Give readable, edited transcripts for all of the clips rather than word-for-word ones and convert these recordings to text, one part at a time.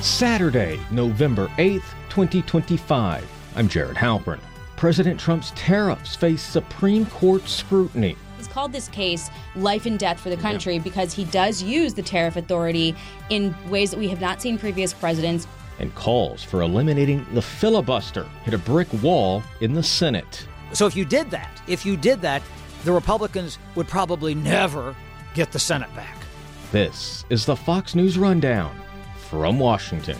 Saturday, November 8th, 2025. I'm Jared Halpern. President Trump's tariffs face Supreme Court scrutiny. He's called this case life and death for the country because he does use the tariff authority in ways that we have not seen previous presidents. And calls for eliminating the filibuster hit a brick wall in the Senate. So if you did that, the Republicans would probably never get the Senate back. This is the Fox News Rundown from Washington.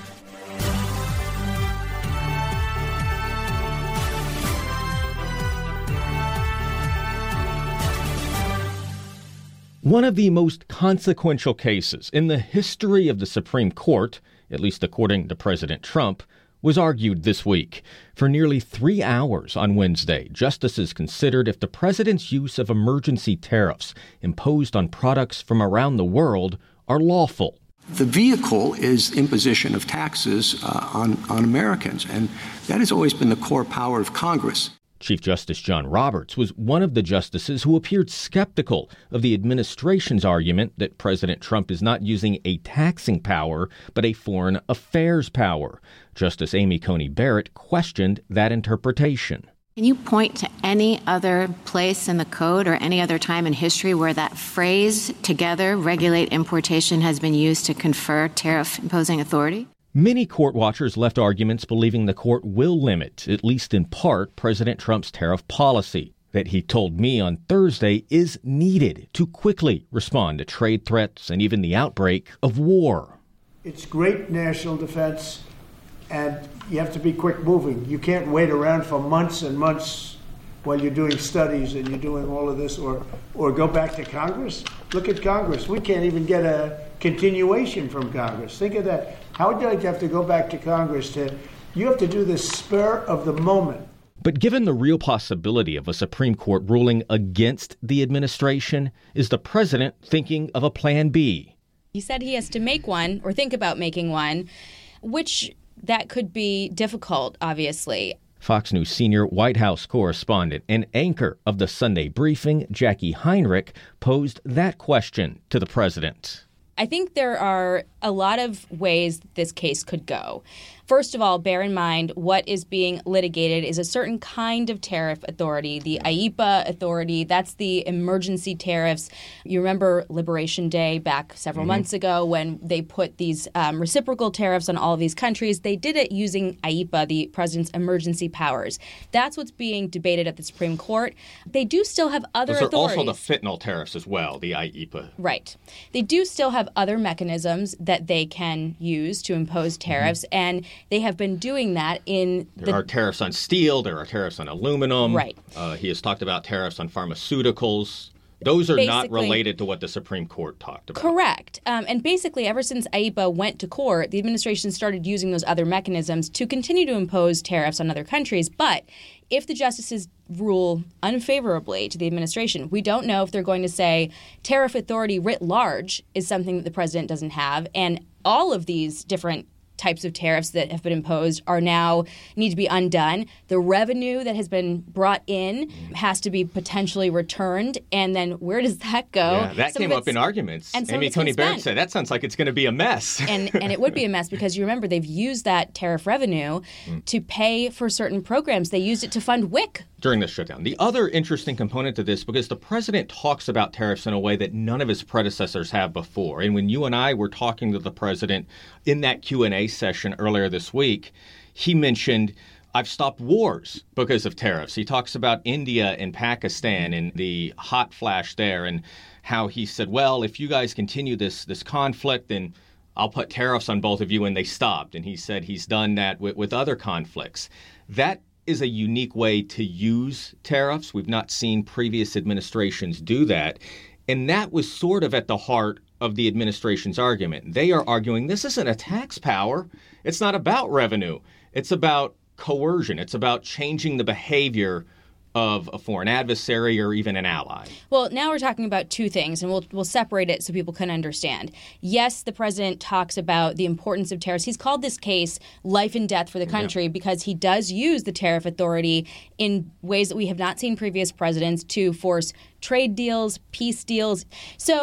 One of the most consequential cases in the history of the Supreme Court, at least according to President Trump, was argued this week. For nearly 3 hours on Wednesday, justices considered if the president's use of emergency tariffs imposed on products from around the world are lawful. The vehicle is imposition of taxes on Americans, and that has always been the core power of Congress. Chief Justice John Roberts was one of the justices who appeared skeptical of the administration's argument that President Trump is not using a taxing power, but a foreign affairs power. Justice Amy Coney Barrett questioned that interpretation. Can you point to any other place in the code or any other time in history where that phrase, together regulate importation, has been used to confer tariff-imposing authority? Many court watchers left arguments believing the court will limit, at least in part, President Trump's tariff policy that he told me on Thursday is needed to quickly respond to trade threats and even the outbreak of war. It's great national defense, and you have to be quick moving. You can't wait around for months and months while you're doing studies and you're doing all of this, or go back to Congress. Look at Congress. We can't even get a continuation from Congress. Think of that. How would you like to have to go back to Congress you have to do this spur of the moment. But given the real possibility of a Supreme Court ruling against the administration, is the president thinking of a plan B? He said he has to make one or think about making one, which that could be difficult, obviously. Fox News senior White House correspondent and anchor of the Sunday briefing, Jackie Heinrich, posed that question to the president. I think there are a lot of ways this case could go. First of all, bear in mind what is being litigated is a certain kind of tariff authority, the IEEPA authority. That's the emergency tariffs. You remember Liberation Day back several months ago when they put these reciprocal tariffs on all of these countries. They did it using IEEPA, the president's emergency powers. That's what's being debated at the Supreme Court. They do still have other authorities. Those are also the fentanyl tariffs as well, the IEEPA. Right. They do still have other mechanisms that they can use to impose tariffs, and they have been doing that There are tariffs on steel. There are tariffs on aluminum. Right. He has talked about tariffs on pharmaceuticals. Those are not related to what the Supreme Court talked about. Correct. And basically, ever since IEEPA went to court, the administration started using those other mechanisms to continue to impose tariffs on other countries. But if the justices rule unfavorably to the administration, we don't know if they're going to say tariff authority writ large is something that the president doesn't have, and all of these different types of tariffs that have been imposed need to be undone. The revenue that has been brought in has to be potentially returned. And then where does that go? Yeah, that came up in arguments. Amy Coney Barrett said that sounds like it's going to be a mess. And it would be a mess because you remember they've used that tariff revenue to pay for certain programs. They used it to fund WIC. During the shutdown. The other interesting component to this, because the president talks about tariffs in a way that none of his predecessors have before. And when you and I were talking to the president in that Q&A session earlier this week, he mentioned, I've stopped wars because of tariffs. He talks about India and Pakistan and the hot flash there and how he said, well, if you guys continue this conflict, then I'll put tariffs on both of you, and they stopped. And he said he's done that with other conflicts. That is a unique way to use tariffs. We've not seen previous administrations do that. And that was sort of at the heart of the administration's argument. They are arguing this isn't a tax power. It's not about revenue. It's about coercion. It's about changing the behavior of a foreign adversary or even an ally. Well, now we're talking about two things, and we'll separate it so people can understand. Yes, the president talks about the importance of tariffs. He's called this case life and death for the country because he does use the tariff authority in ways that we have not seen previous presidents to force trade deals, peace deals. So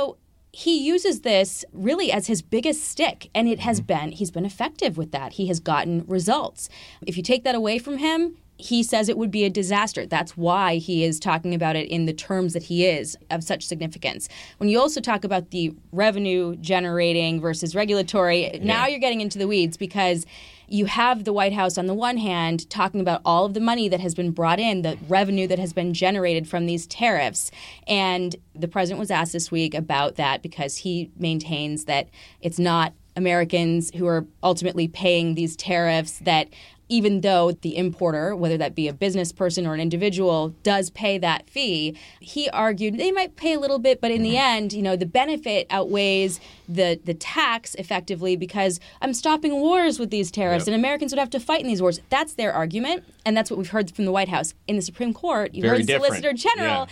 he uses this really as his biggest stick, and he's been effective with that. He has gotten results. If you take that away from him, he says it would be a disaster. That's why he is talking about it in the terms that he is of such significance. When you also talk about the revenue generating versus regulatory, now you're getting into the weeds, because you have the White House on the one hand talking about all of the money that has been brought in, the revenue that has been generated from these tariffs. And the president was asked this week about that, because he maintains that it's not Americans who are ultimately paying these tariffs, that even though the importer, whether that be a business person or an individual, does pay that fee, he argued they might pay a little bit, but in the end, the benefit outweighs the tax effectively, because I'm stopping wars with these tariffs, and Americans would have to fight in these wars. That's their argument, and that's what we've heard from the White House. In the Supreme Court, you've heard the Solicitor General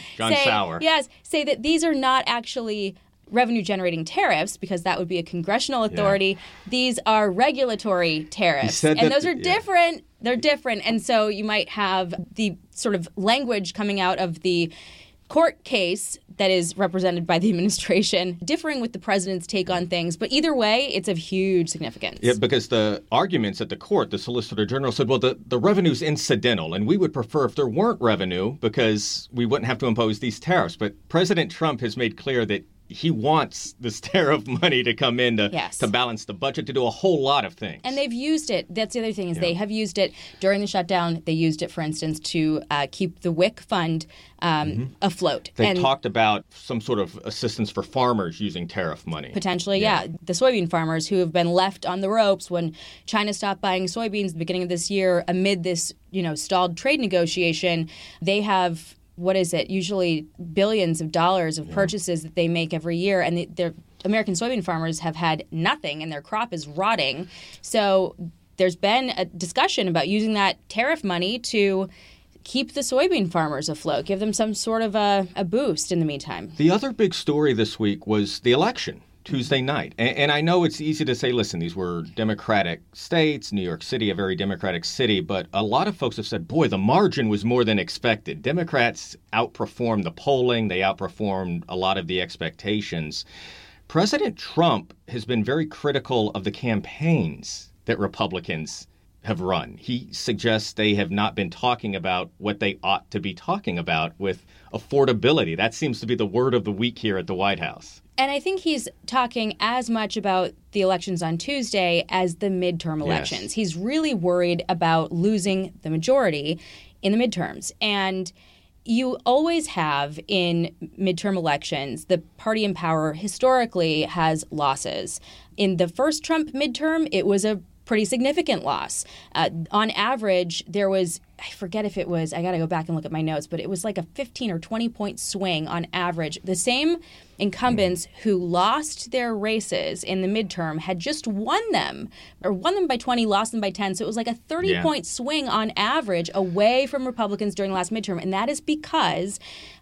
say that these are not actually revenue-generating tariffs, because that would be a congressional authority. Yeah. These are regulatory tariffs, and those are different. They're different, and so you might have the sort of language coming out of the court case that is represented by the administration differing with the president's take on things. But either way, it's of huge significance. Yeah, because the arguments at the court, the Solicitor General said, well, the revenue's incidental, and we would prefer if there weren't revenue, because we wouldn't have to impose these tariffs. But President Trump has made clear that he wants this tariff money to come in to balance the budget, to do a whole lot of things. And they've used it. That's the other thing, is they have used it during the shutdown. They used it, for instance, to keep the WIC fund afloat. They talked about some sort of assistance for farmers using tariff money. Potentially, yeah. The soybean farmers who have been left on the ropes when China stopped buying soybeans at the beginning of this year amid this, stalled trade negotiation, they have usually billions of dollars of purchases that they make every year. And their American soybean farmers have had nothing, and their crop is rotting. So there's been a discussion about using that tariff money to keep the soybean farmers afloat, give them some sort of a boost in the meantime. The other big story this week was the election. Tuesday night. And I know it's easy to say, listen, these were Democratic states, New York City, a very Democratic city, but a lot of folks have said, boy, the margin was more than expected. Democrats outperformed the polling. They outperformed a lot of the expectations. President Trump has been very critical of the campaigns that Republicans have run. He suggests they have not been talking about what they ought to be talking about with affordability. That seems to be the word of the week here at the White House. And I think he's talking as much about the elections on Tuesday as the midterm elections. Yes. He's really worried about losing the majority in the midterms. And you always have in midterm elections, the party in power historically has losses. In the first Trump midterm, it was a pretty significant loss. On average, there was, I forget if it was, I got to go back and look at my notes, but it was like a 15 or 20 point swing on average. The same incumbents who lost their races in the midterm had just won them by 20, lost them by 10. So it was like a 30 point swing on average away from Republicans during the last midterm. And that is because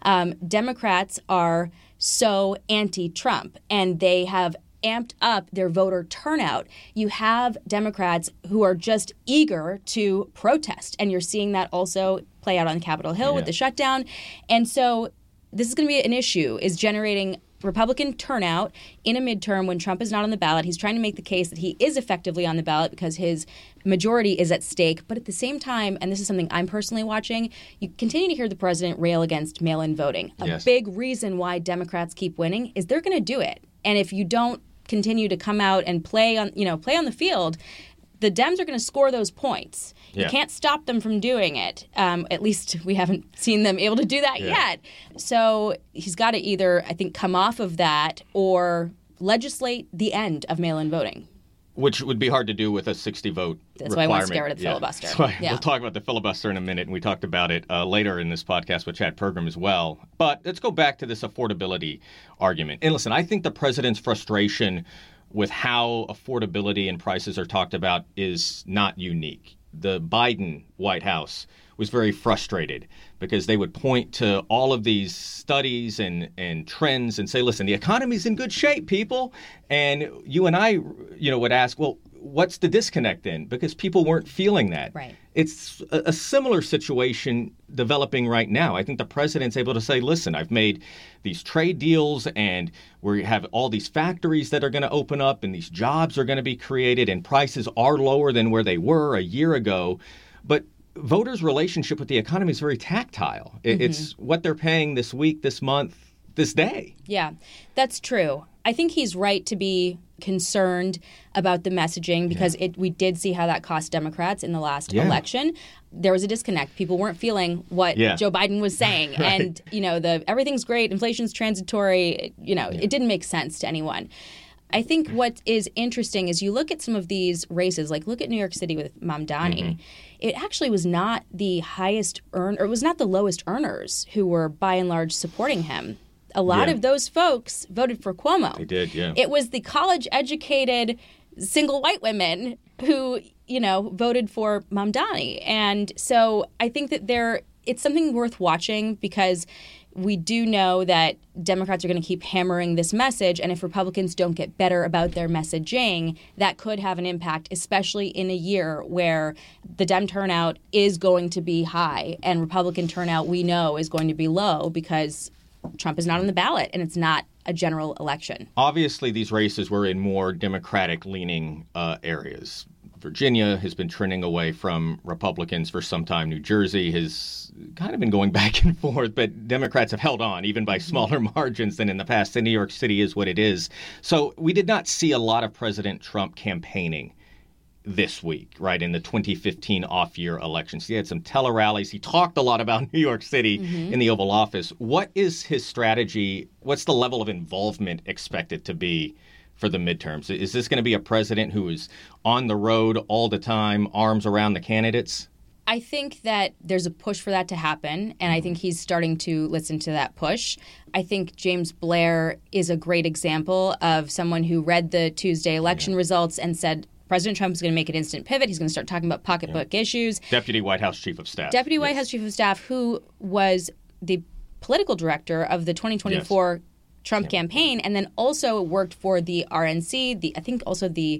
Democrats are so anti-Trump, and they have amped up their voter turnout. You have Democrats who are just eager to protest, and you're seeing that also play out on Capitol Hill with the shutdown. And so this is going to be an issue, is generating Republican turnout in a midterm when Trump is not on the ballot. He's trying to make the case that he is effectively on the ballot because his majority is at stake. But at the same time, and this is something I'm personally watching, you continue to hear the president rail against mail-in voting. A big reason why Democrats keep winning is they're going to do it. And if you don't continue to come out and play on the field, the Dems are going to score those points. You can't stop them from doing it. At least we haven't seen them able to do that yet. So he's got to either, I think, come off of that or legislate the end of mail-in voting. Which would be hard to do with a 60-vote That's requirement. Why I want to get rid of the filibuster. We'll talk about the filibuster in a minute, and we talked about it later in this podcast with Chad Pergram as well. But let's go back to this affordability argument. And listen, I think the president's frustration with how affordability and prices are talked about is not unique. The Biden White House was very frustrated because they would point to all of these studies and trends and say, listen, the economy's in good shape, people. And you and I, would ask, well, what's the disconnect then? Because people weren't feeling that. Right. It's a similar situation developing right now. I think the president's able to say, listen, I've made these trade deals and we have all these factories that are going to open up and these jobs are going to be created and prices are lower than where they were a year ago. But voters' relationship with the economy is very tactile. It's what they're paying this week, this month, this day. Yeah, that's true. I think he's right to be concerned about the messaging because we did see how that cost Democrats in the last election. There was a disconnect. People weren't feeling what Joe Biden was saying. Right. And, everything's great, inflation's transitory, it didn't make sense to anyone. I think what is interesting is you look at some of these races, like look at New York City with Mamdani. It actually was not the highest or it was not the lowest earners who were by and large supporting him. A lot of those folks voted for Cuomo. They did, yeah. It was the college-educated single white women who, voted for Mamdani. And so I think that it's something worth watching because we do know that Democrats are going to keep hammering this message. And if Republicans don't get better about their messaging, that could have an impact, especially in a year where the Dem turnout is going to be high and Republican turnout, we know, is going to be low because Trump is not on the ballot and it's not a general election. Obviously, these races were in more Democratic-leaning areas. Virginia has been trending away from Republicans for some time. New Jersey has kind of been going back and forth, but Democrats have held on, even by smaller margins than in the past. And New York City is what it is. So we did not see a lot of President Trump campaigning this week, right, in the 2015 off-year elections. He had some tele-rallies. He talked a lot about New York City in the Oval Office. What is his strategy? What's the level of involvement expected to be for the midterms? Is this going to be a president who is on the road all the time, arms around the candidates? I think that there's a push for that to happen, and I think he's starting to listen to that push. I think James Blair is a great example of someone who read the Tuesday election results and said, President Trump is going to make an instant pivot. He's going to start talking about pocketbook issues. Deputy White House Chief of Staff. Deputy White House Chief of Staff, who was the political director of the 2024 Trump campaign, and then also worked for the RNC, I think also the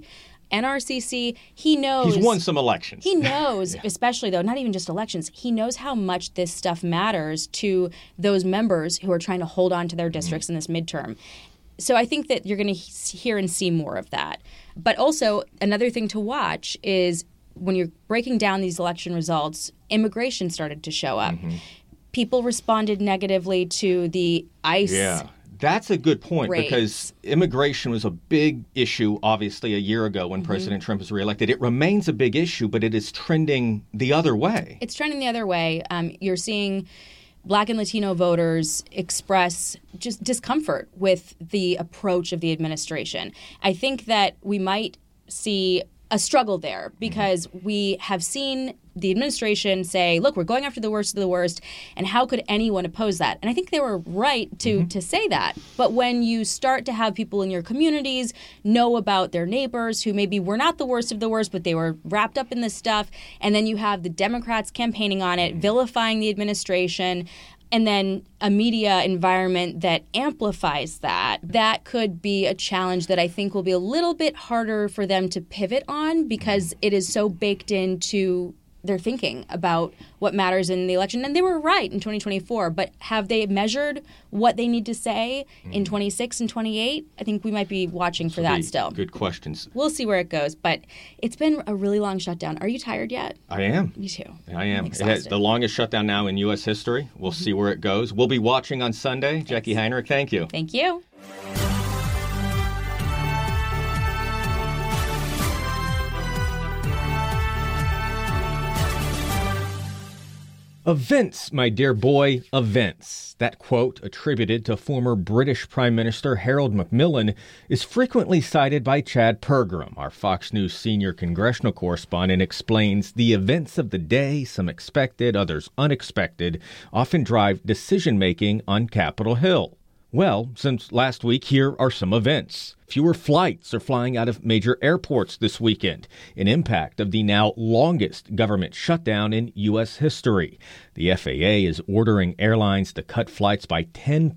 NRCC. He knows. He's won some elections. He knows, especially though, not even just elections, he knows how much this stuff matters to those members who are trying to hold on to their districts in this midterm. So I think that you're going to hear and see more of that. But also, another thing to watch is when you're breaking down these election results, immigration started to show up. People responded negatively to the ICE. Yeah, that's a good point because immigration was a big issue, obviously, a year ago when President Trump was reelected. It remains a big issue, but it is trending the other way. It's trending the other way. You're seeing Black and Latino voters express just discomfort with the approach of the administration. I think that we might see a struggle there because we have seen the administration say, look, we're going after the worst of the worst, and how could anyone oppose that? And I think they were right to say that. But when you start to have people in your communities know about their neighbors who maybe were not the worst of the worst, but they were wrapped up in this stuff, and then you have the Democrats campaigning on it, vilifying the administration, and then a media environment that amplifies that, that could be a challenge that I think will be a little bit harder for them to pivot on because it is so baked into their thinking about what matters in the election. And they were right in 2024, but have they measured what they need to say in 26 and 28? I think we might be watching for that still. Good questions. We'll see where it goes, but it's been a really long shutdown. Are you tired yet? I am. Me too. I am. It has the longest shutdown now in U.S. history. We'll see where it goes. We'll be watching on Sunday. Thanks. Jackie Heinrich, thank you. Thank you. Events, my dear boy, events. That quote, attributed to former British Prime Minister Harold Macmillan, is frequently cited by Chad Pergram. Our Fox News senior congressional correspondent explains the events of the day, some expected, others unexpected, often drive decision-making on Capitol Hill. Well, since last week, here are some events. Fewer flights are flying out of major airports this weekend, an impact of the now longest government shutdown in U.S. history. The FAA is ordering airlines to cut flights by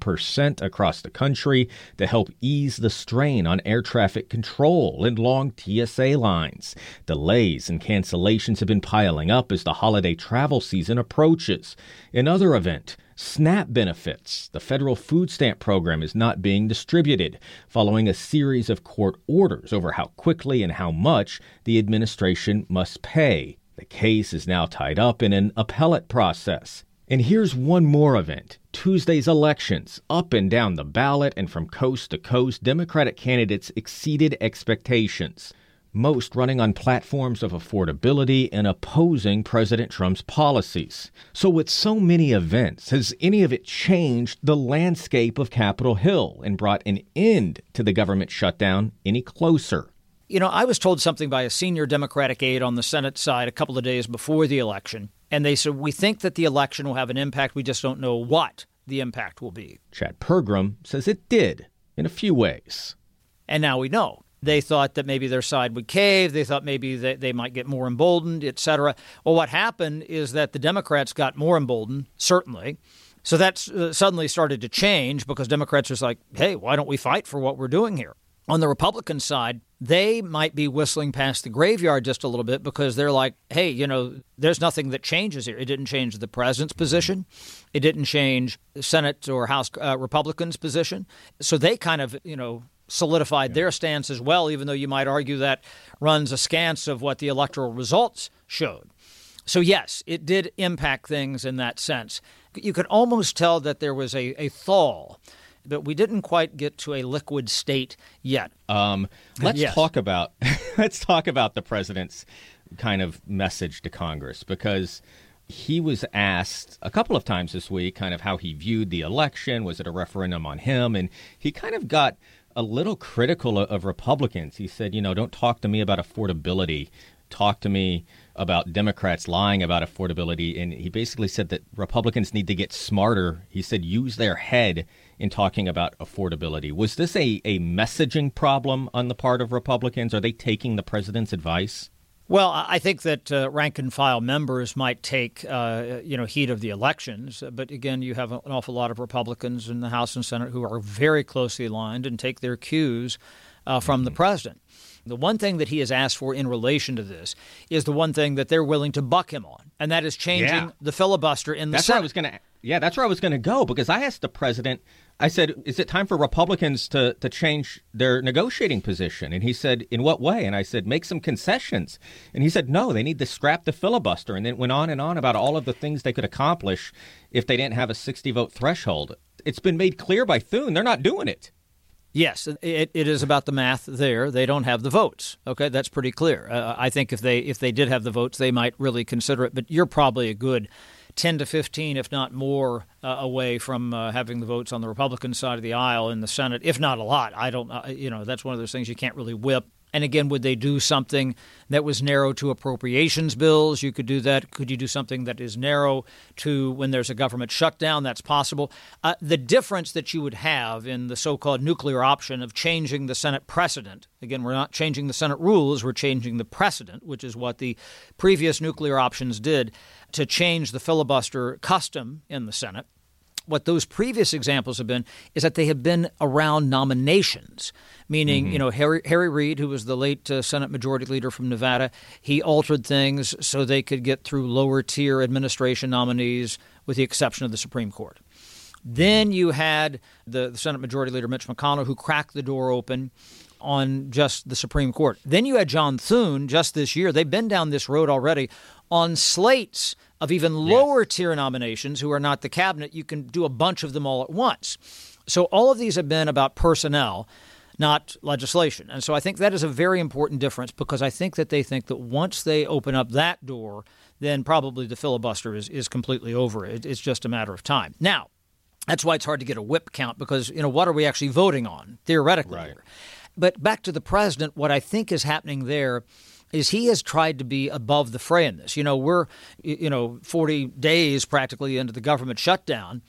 10% across the country to help ease the strain on air traffic control and long TSA lines. Delays and cancellations have been piling up as the holiday travel season approaches. Another event, SNAP benefits. The federal food stamp program is not being distributed, following a series of court orders over how quickly and how much the administration must pay. The case is now tied up in an appellate process. And here's one more event. Tuesday's elections. Up and down the ballot and from coast to coast, Democratic candidates exceeded expectations. Most running on platforms of affordability and opposing President Trump's policies. So with so many events, has any of it changed the landscape of Capitol Hill and brought an end to the government shutdown any closer? You know, I was told something by a senior Democratic aide on the Senate side a couple of days before the election, and they said, we think that the election will have an impact. We just don't know what the impact will be. Chad Pergram says it did in a few ways. And now we know. They thought that maybe their side would cave. They thought maybe that they might get more emboldened, et cetera. Well, what happened is that the Democrats got more emboldened, certainly. So that suddenly started to change because Democrats are like, hey, why don't we fight for what we're doing here? On the Republican side, they might be whistling past the graveyard just a little bit because they're like, hey, you know, there's nothing that changes here. It didn't change the president's position. It didn't change Senate or House Republicans' position. So they kind of, you know, solidified their stance as well, even though you might argue that runs askance of what the electoral results showed. So, yes, it did impact things in that sense. You could almost tell that there was a thaw, but we didn't quite get to a liquid state yet. Let's talk about the president's kind of message to Congress, because he was asked a couple of times this week kind of how he viewed the election. Was it a referendum on him? And he kind of got a little critical of Republicans. He said, you know, don't talk to me about affordability. Talk to me about Democrats lying about affordability. And he basically said that Republicans need to get smarter. He said, use their head in talking about affordability. Was this a messaging problem on the part of Republicans? Are they taking the president's advice? Well, I think that rank and file members might take, heed of the elections. But again, you have an awful lot of Republicans in the House and Senate who are very closely aligned and take their cues from the president. The one thing that he has asked for in relation to this is the one thing that they're willing to buck him on, and that is changing the filibuster in the Senate. That's where I was going to go, because I asked the president, I said, is it time for Republicans to change their negotiating position? And he said, in what way? And I said, make some concessions. And he said, no, they need to scrap the filibuster. And then it went on and on about all of the things they could accomplish if they didn't have a 60-vote threshold. It's been made clear by Thune they're not doing it. Yes, it is about the math there. They don't have the votes. Okay, that's pretty clear. I think if they did have the votes, they might really consider it. But you're probably a good 10 to 15, if not more, away from having the votes on the Republican side of the aisle in the Senate, if not a lot. I don't, that's one of those things you can't really whip. And again, would they do something that was narrow to appropriations bills? You could do that. Could you do something that is narrow to when there's a government shutdown? That's possible. The difference that you would have in the so-called nuclear option of changing the Senate precedent, again, we're not changing the Senate rules, we're changing the precedent, which is what the previous nuclear options did to change the filibuster custom in the Senate. What those previous examples have been is that they have been around nominations, meaning, Harry Reid, who was the late Senate Majority Leader from Nevada, he altered things so they could get through lower tier administration nominees with the exception of the Supreme Court. Then you had the Senate Majority Leader Mitch McConnell, who cracked the door open on just the Supreme Court. Then you had John Thune just this year. They've been down this road already on slates of even lower tier nominations who are not the cabinet. You can do a bunch of them all at once. So all of these have been about personnel, not legislation. And so I think that is a very important difference, because I think that they think that once they open up that door, then probably the filibuster is completely over. It's just a matter of time. Now, that's why it's hard to get a whip count, because, what are we actually voting on, theoretically? Right. But back to the president, what I think is happening there is he has tried to be above the fray in this. We're 40 days practically into the government shutdown,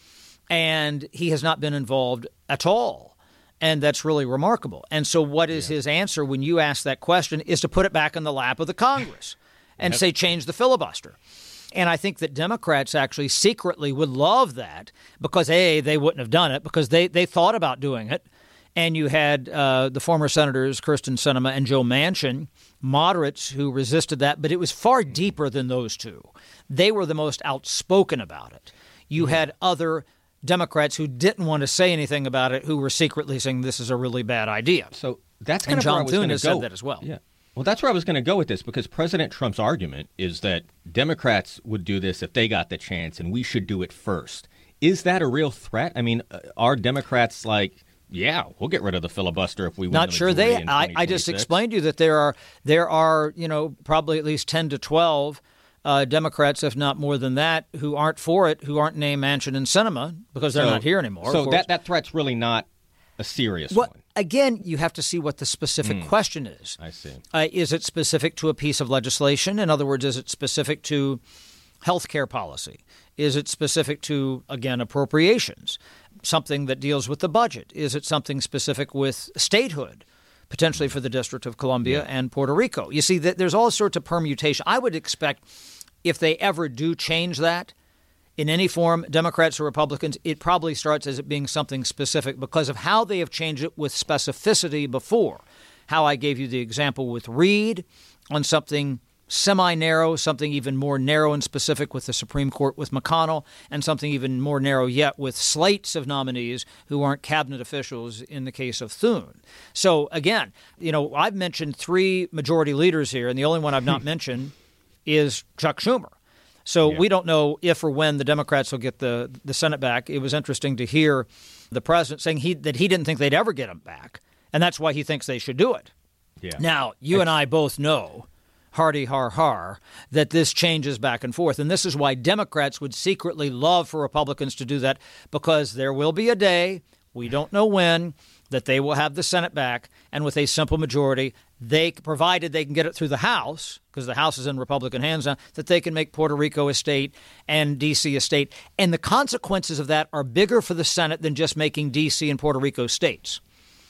and he has not been involved at all. And that's really remarkable. And so what is his answer when you ask that question is to put it back in the lap of the Congress and say change the filibuster. And I think that Democrats actually secretly would love that because, A, they wouldn't have done it because they thought about doing it. And you had the former senators Kyrsten Sinema and Joe Manchin, moderates who resisted that, but it was far deeper than those two. They were the most outspoken about it. You had other Democrats who didn't want to say anything about it who were secretly saying this is a really bad idea. So that's kind of where I was going to go. Said that as well. Yeah. Well, that's where I was going to go with this because President Trump's argument is that Democrats would do this if they got the chance and we should do it first. Is that a real threat? I mean, are Democrats like, yeah, we'll get rid of the filibuster if we win Not the sure majority they. in 2026? I just explained to you that there are probably at least 10 to 12 Democrats, if not more than that, who aren't for it, who aren't named Manchin and Sinema because they're not here anymore. So that threat's really not a serious one. Again, you have to see what the specific question is. I see. Is it specific to a piece of legislation? In other words, is it specific to health care policy? Is it specific to, again, appropriations, something that deals with the budget? Is it something specific with statehood, potentially for the District of Columbia and Puerto Rico? You see, that there's all sorts of permutation. I would expect if they ever do change that in any form, Democrats or Republicans, it probably starts as it being something specific because of how they have changed it with specificity before. How I gave you the example with Reid on something semi-narrow, something even more narrow and specific with the Supreme Court with McConnell, and something even more narrow yet with slates of nominees who aren't cabinet officials in the case of Thune. So, again, I've mentioned 3 majority leaders here, and the only one I've not mentioned is Chuck Schumer. So we don't know if or when the Democrats will get the Senate back. It was interesting to hear the president saying that he didn't think they'd ever get them back, and that's why he thinks they should do it. Yeah. Now, you and I both know, hardy har har, that this changes back and forth, and this is why Democrats would secretly love for Republicans to do that because there will be a day, we don't know when, that they will have the Senate back, and with a simple majority, provided they can get it through the House, because the House is in Republican hands now, that they can make Puerto Rico a state and D.C. a state. And the consequences of that are bigger for the Senate than just making D.C. and Puerto Rico states.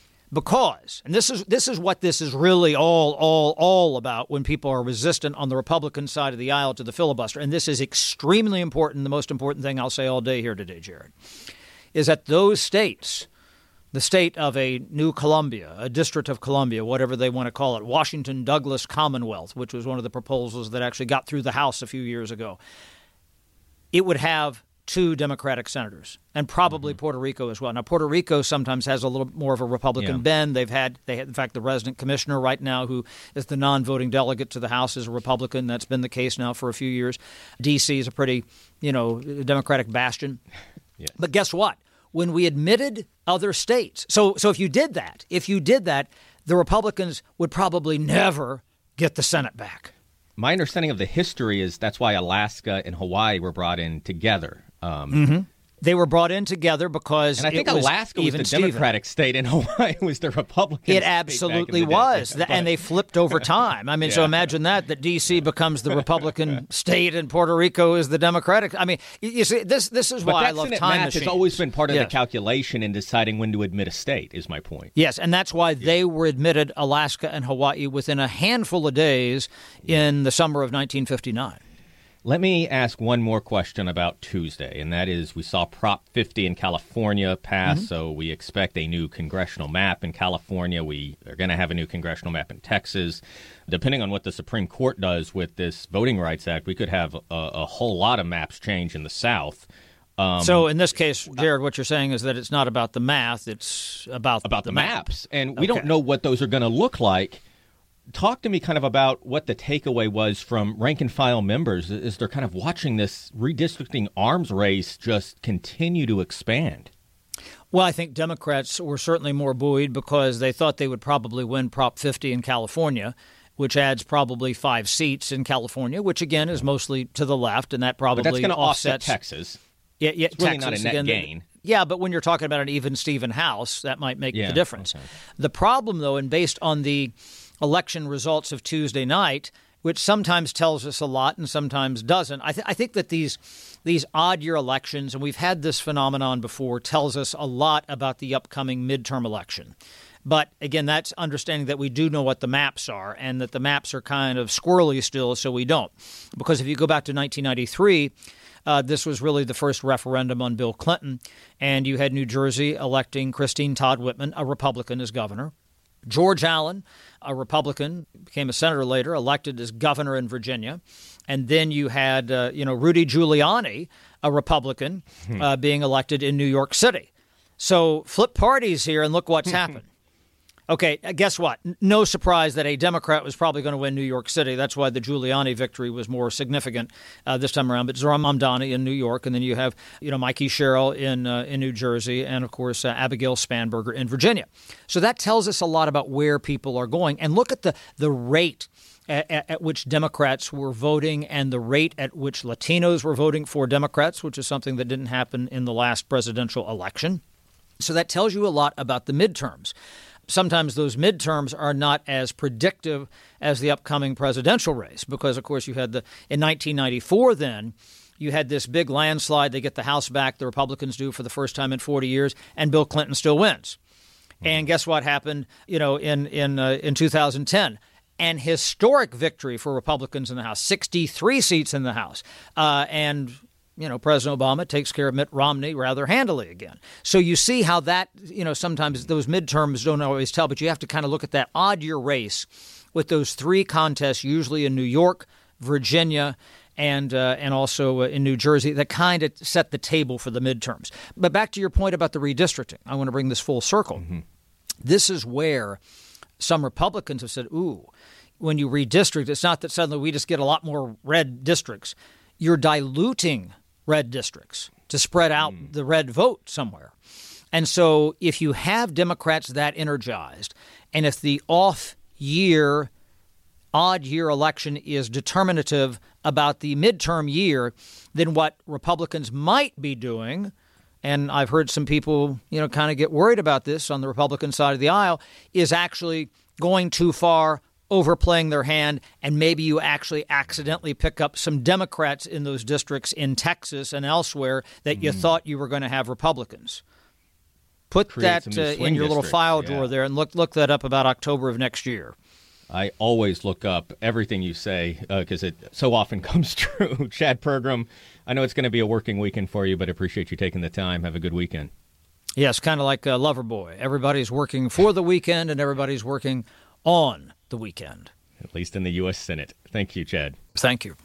Because, and this is what this is really all about when people are resistant on the Republican side of the aisle to the filibuster, and this is extremely important, the most important thing I'll say all day here today, Jared, is that those states, the state of a new Columbia, a District of Columbia, whatever they want to call it, Washington Douglas Commonwealth, which was one of the proposals that actually got through the House a few years ago, it would have 2 Democratic senators and probably Puerto Rico as well. Now, Puerto Rico sometimes has a little more of a Republican bend. They had, in fact, the resident commissioner right now who is the non-voting delegate to the House is a Republican. That's been the case now for a few years. D.C. is a pretty, Democratic bastion. Yeah. But guess what? When we admitted other states, so if you did that, the Republicans would probably never get the Senate back. My understanding of the history is that's why Alaska and Hawaii were brought in together. They were brought in together because and I think Alaska was the Democratic state and Hawaii was the Republican It absolutely was. And they flipped over time. I mean, so imagine that D.C. becomes the Republican state and Puerto Rico is the Democratic. I mean, you see, this is why I love time machines. It's always been part of the calculation in deciding when to admit a state, is my point. Yes, and that's why they were admitted, Alaska and Hawaii, within a handful of days in the summer of 1959. Let me ask one more question about Tuesday, and that is we saw Prop 50 in California pass, so we expect a new congressional map in California. We are going to have a new congressional map in Texas. Depending on what the Supreme Court does with this Voting Rights Act, we could have a whole lot of maps change in the South. So in this case, Jared, what you're saying is that it's not about the math, it's about the maps. And we don't know what those are going to look like. Talk to me kind of about what the takeaway was from rank-and-file members as they're kind of watching this redistricting arms race just continue to expand. Well, I think Democrats were certainly more buoyed because they thought they would probably win Prop 50 in California, which adds probably 5 seats in California, which, again, is mostly to the left, and that probably offsets. But that's going to offset Texas. Yeah, it's really Texas, not a net gain. Yeah, but when you're talking about an even-Steven House, that might make the difference. Okay. The problem, though, and based on the election results of Tuesday night which sometimes tells us a lot and sometimes doesn't. I think that these odd year elections, and we've had this phenomenon before, tells us a lot about the upcoming midterm election. But again, that's understanding that we do know what the maps are and that the maps are kind of squirrely still, so we don't. Because if you go back to 1993, this was really the first referendum on Bill Clinton, and you had New Jersey electing Christine Todd Whitman, a Republican, as governor. George Allen, a Republican, became a senator later, elected as governor in Virginia. And then you had, Rudy Giuliani, a Republican, being elected in New York City. So flip parties here and look what's happened. Okay, guess what? No surprise that a Democrat was probably going to win New York City. That's why the Giuliani victory was more significant this time around. But Zohran Mamdani in New York, and then you have, Mikey Sherrill in New Jersey, and of course Abigail Spanberger in Virginia. So that tells us a lot about where people are going. And look at the rate at which Democrats were voting and the rate at which Latinos were voting for Democrats, which is something that didn't happen in the last presidential election. So that tells you a lot about the midterms. Sometimes those midterms are not as predictive as the upcoming presidential race because, of course, you had in 1994 then, you had this big landslide. They get the House back, the Republicans do, for the first time in 40 years, and Bill Clinton still wins. And guess what happened, in 2010? An historic victory for Republicans in the House, 63 seats in the House. President Obama takes care of Mitt Romney rather handily again. So you see how that, sometimes those midterms don't always tell, but you have to kind of look at that odd year race with those three contests, usually in New York, Virginia, and also in New Jersey, that kind of set the table for the midterms. But back to your point about the redistricting, I want to bring this full circle. Mm-hmm. This is where some Republicans have said, when you redistrict, it's not that suddenly we just get a lot more red districts. You're diluting red districts to spread out the red vote somewhere. And so if you have Democrats that energized, and if the odd year election is determinative about the midterm year, then what Republicans might be doing, and I've heard some people, kind of get worried about this on the Republican side of the aisle, is actually going too far, overplaying their hand, and maybe you actually accidentally pick up some Democrats in those districts in Texas and elsewhere that you thought you were going to have Republicans. Put that in your little file drawer there and look that up about October of next year. I always look up everything you say because it so often comes true. Chad Pergram, I know it's going to be a working weekend for you, but I appreciate you taking the time. Have a good weekend. Yes, kind of like Loverboy. Everybody's working for the weekend and everybody's working on the weekend. At least in the U.S. Senate. Thank you, Chad. Thank you.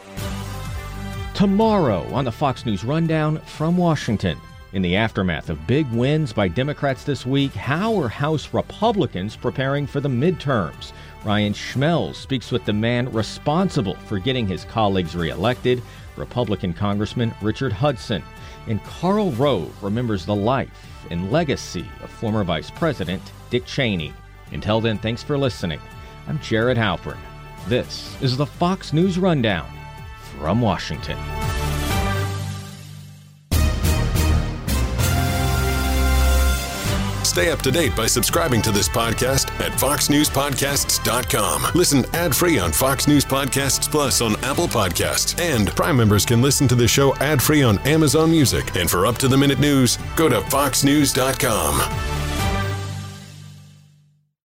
Tomorrow on the Fox News Rundown from Washington. In the aftermath of big wins by Democrats this week, how are House Republicans preparing for the midterms? Ryan Schmelz speaks with the man responsible for getting his colleagues reelected, Republican Congressman Richard Hudson. And Karl Rove remembers the life and legacy of former Vice President Dick Cheney. Until then, thanks for listening. I'm Jared Halpern. This is the Fox News Rundown from Washington. Stay up to date by subscribing to this podcast at foxnewspodcasts.com. Listen ad-free on Fox News Podcasts Plus on Apple Podcasts. And Prime members can listen to the show ad-free on Amazon Music. And for up-to-the-minute news, go to foxnews.com.